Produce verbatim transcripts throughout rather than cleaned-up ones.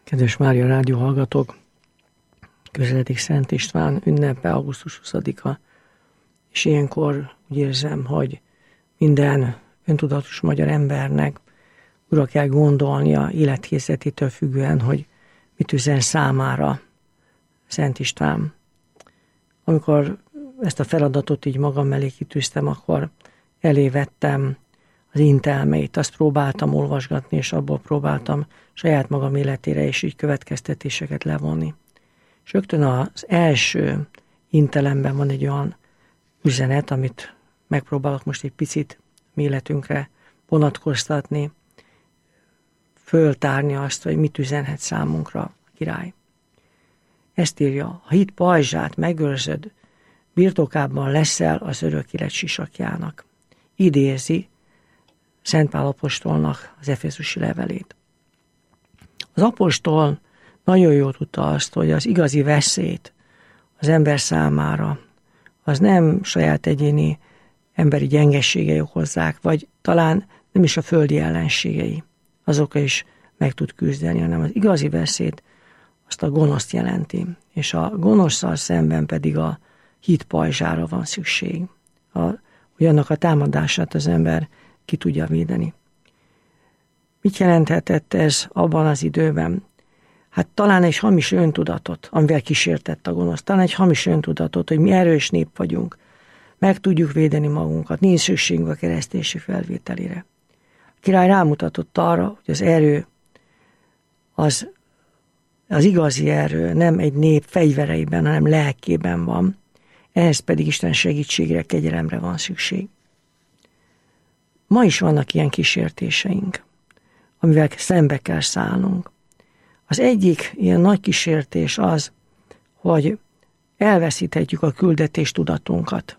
Kedves Mária Rádió hallgatók, közeledik Szent István ünnepe, augusztus huszadika, és ilyenkor úgy érzem, hogy minden öntudatos magyar embernek újra kell gondolnia élethelyzetétől függően, hogy mit üzen számára Szent István. Amikor ezt a feladatot így magam elé kitűztem, akkor elévettem az intelmeit, azt próbáltam olvasgatni, és abból próbáltam saját magam életére is így következtetéseket levonni. És rögtön az első intelemben van egy olyan üzenet, amit megpróbálok most egy picit mi életünkre vonatkoztatni, föltárni azt, hogy mit üzenhet számunkra a király. Ezt írja: ha hit pajzsát megőrzöd, birtokában leszel az örök élet sisakjának. Idézi Szent Pál apostolnak az efezusi levelét. Az apostol nagyon jól tudta azt, hogy az igazi veszélyt az ember számára az nem saját egyéni emberi gyengességei okozzák, vagy talán nem is a földi ellenségei, azokkal is meg tud küzdeni, hanem az igazi veszélyt azt a gonoszt jelenti, és a gonoszszal szemben pedig a hit pajzsára van szükség, a, hogy annak a támadását az ember ki tudja védeni. Mit jelenthetett ez abban az időben? Hát talán egy hamis öntudatot, amivel kísértett a gonosz, talán egy hamis öntudatot, hogy mi erős nép vagyunk, meg tudjuk védeni magunkat, nincs szükségünk a keresztési felvételére. A király rámutatott arra, hogy az erő, az, az igazi erő nem egy nép fegyvereiben, hanem lelkében van, ehhez pedig Isten segítségre, kegyelemre van szükség. Ma is vannak ilyen kísértéseink, amivel szembe kell szállnunk. Az egyik ilyen nagy kísértés az, hogy elveszíthetjük a küldetés tudatunkat.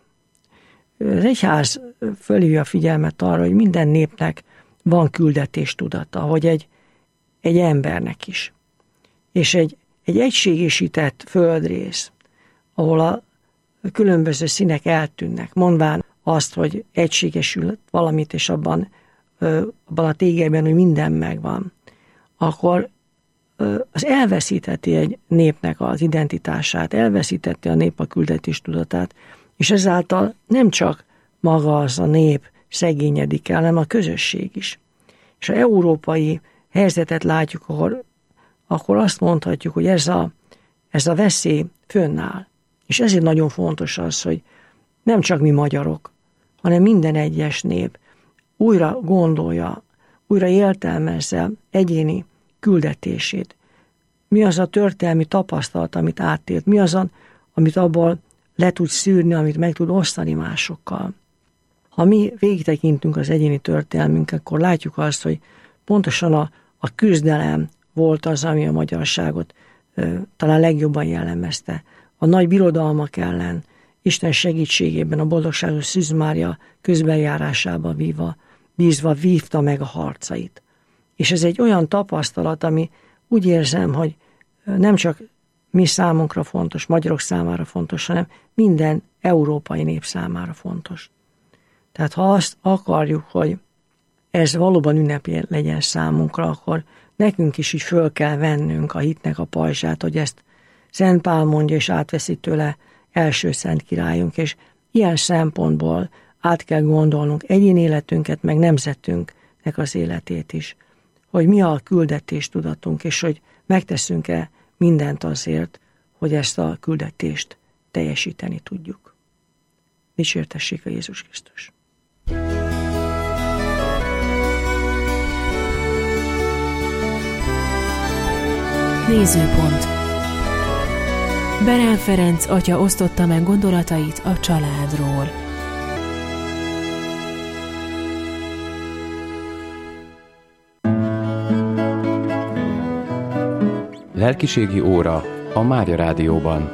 Az egyház fölhívja a figyelmet arra, hogy minden népnek van küldetés tudata, hogy egy, egy embernek is. És egy, egy egységesített földrész, ahol a különböző színek eltűnnek, mondván azt, hogy egységesül valamit, és abban, abban a tégelyben, hogy minden megvan, akkor az elveszítheti egy népnek az identitását, elveszítheti a nép a küldetés tudatát, és ezáltal nem csak maga az a nép szegényedik el, hanem a közösség is. És ha európai helyzetet látjuk, akkor, akkor azt mondhatjuk, hogy ez a, ez a veszély fönnáll. És ezért nagyon fontos az, hogy nem csak mi magyarok, hanem minden egyes nép újra gondolja, újra értelmezze egyéni küldetését. Mi az a történelmi tapasztalat, amit átélt, mi az, a, amit abból le tud szűrni, amit meg tud osztani másokkal. Ha mi végigtekintünk az egyéni történelmünkkel, akkor látjuk azt, hogy pontosan a, a küzdelem volt az, ami a magyarságot ö, talán legjobban jellemezte. A nagy birodalmak ellen, Isten segítségében, a boldogságos Szűz Mária közbenjárásába víva, bízva vívta meg a harcait. És ez egy olyan tapasztalat, ami úgy érzem, hogy nem csak mi számunkra fontos, magyarok számára fontos, hanem minden európai nép számára fontos. Tehát ha azt akarjuk, hogy ez valóban ünnepé legyen számunkra, akkor nekünk is így föl kell vennünk a hitnek a pajzsát, hogy ezt Szent Pál mondja, és átveszi tőle első szent királyunk, és ilyen szempontból át kell gondolnunk egyén életünket, meg nemzetünknek az életét is, hogy mi a küldetés tudatunk, és hogy megteszünk-e mindent azért, hogy ezt a küldetést teljesíteni tudjuk. Dicsértessék a Jézus Krisztus! Nézőpont. Berel Ferenc atya osztotta meg gondolatait a családról. Lelkiségi óra a Mária Rádióban.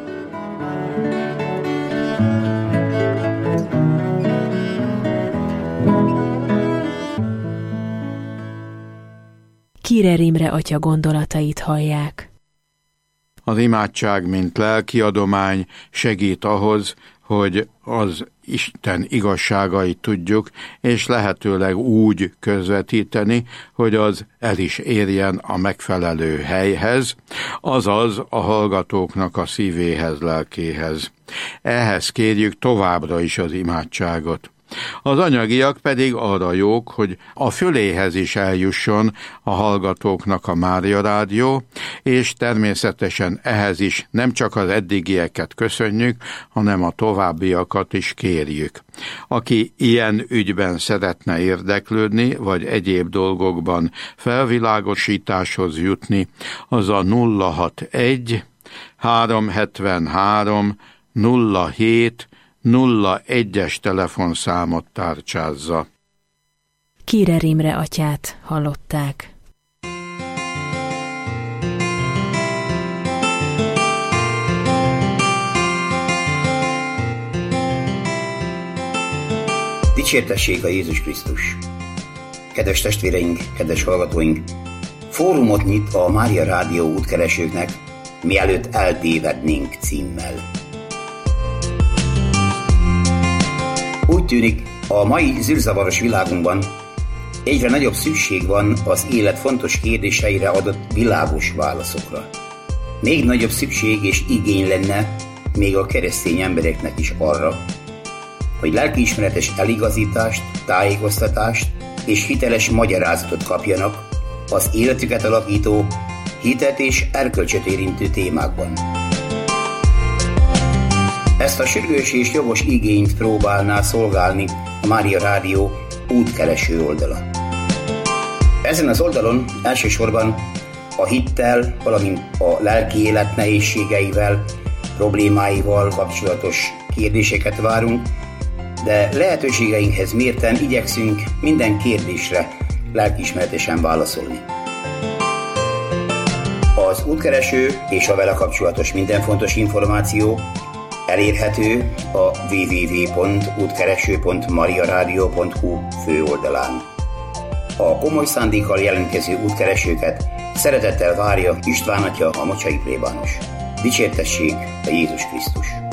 Kirer Imre atya gondolatait hallják. Az imádság, mint lelki adomány segít ahhoz, hogy az Isten igazságait tudjuk, és lehetőleg úgy közvetíteni, hogy az el is érjen a megfelelő helyhez, azaz a hallgatóknak a szívéhez, lelkéhez. Ehhez kérjük továbbra is az imádságot. Az anyagiak pedig arra jók, hogy a füléhez is eljusson a hallgatóknak a Mária Rádió, és természetesen ehhez is nem csak az eddigieket köszönjük, hanem a továbbiakat is kérjük. Aki ilyen ügyben szeretne érdeklődni, vagy egyéb dolgokban felvilágosításhoz jutni, az a nulla hatvanegy háromszázhetvenhárom nulla hét nulla egyes telefonszámot tárcsázza. Kírer Imre atyát hallották. Dicsértessék a Jézus Krisztus! Kedves testvéreink, kedves hallgatóink! Fórumot nyit a Mária Rádió útkeresőknek, mielőtt eltévednénk címmel. Úgy tűnik, a mai zűrzavaros világunkban egyre nagyobb szükség van az élet fontos kérdéseire adott világos válaszokra. Még nagyobb szükség és igény lenne még a keresztény embereknek is arra, hogy lelkiismeretes eligazítást, tájékoztatást és hiteles magyarázatot kapjanak az életüket alakító, hitet és erkölcsöt érintő témákban. Ezt a sürgős és jogos igényt próbálná szolgálni a Mária Rádió útkereső oldala. Ezen az oldalon elsősorban a hittel, valamint a lelki élet nehézségeivel, problémáival kapcsolatos kérdéseket várunk, de lehetőségeinkhez mérten igyekszünk minden kérdésre lelkiismeretesen válaszolni. Az útkereső és a vele kapcsolatos minden fontos információ elérhető a double-u double-u double-u pont útkereső pont mariaradio pont hu főoldalán. A komoly szándékkal jelentkező útkeresőket szeretettel várja István atya, a mocsai plébános. Dicsértessék a Jézus Krisztus!